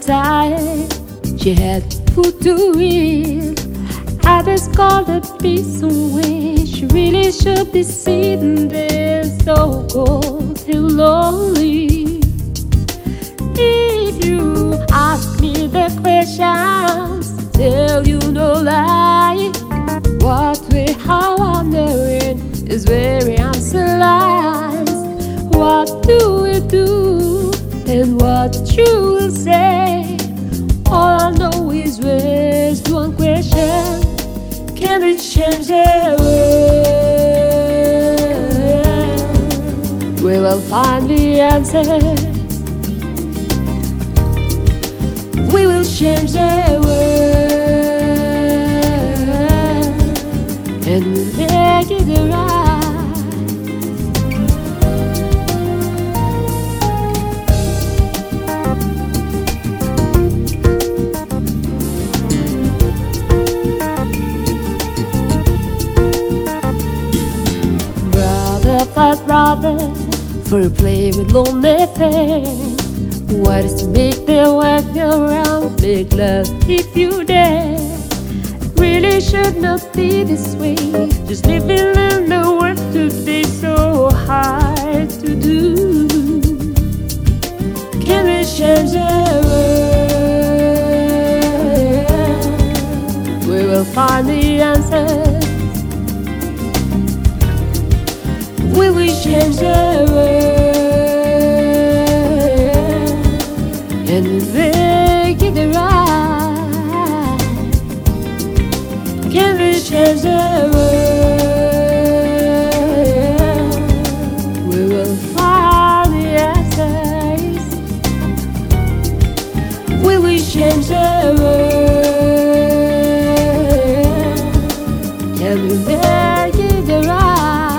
inside. She had food to eat. Others called her peace away. She really should be sitting there so cold and lonely. If you ask me the questions, tell you no lie. What way, how I'm doing is where the answer lies. What do we do and what you will say? All I know is there's one question: can we change the world? We will find the answer. We will change the world and we'll make it right. Brother, for a play with lonely things. What is to make them work around? Make love if you dare. Really should not be this way. Just living in the world today so hard to do. Can we change the world? We will find the answer. We will change the world and make it right. Can we change the world? We will find the answers. We will change the world. Can we make it right?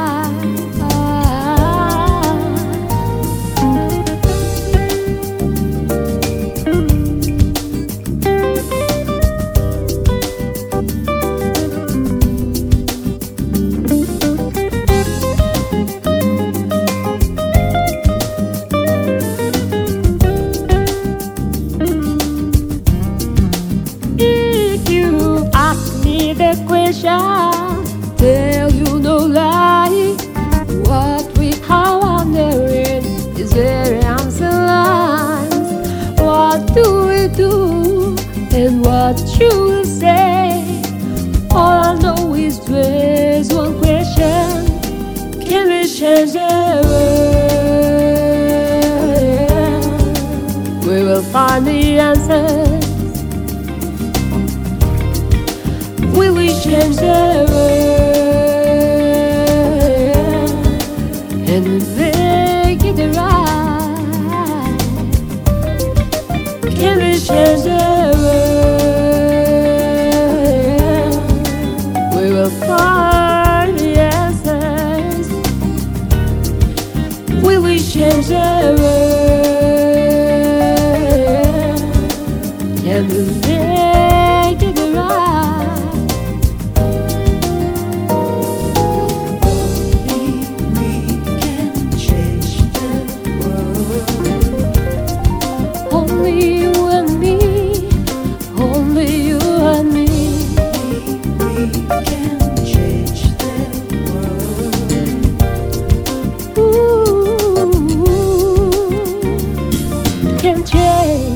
The question, tell you no lie. What we, how I'm doing is where the answer lies. What do we do and what you will say? All I know is there's one question: can we change the world? We will find the answer. We will change the world and make it right. Can we change the world? We will find the answers. We will change the world and make it right. Can change.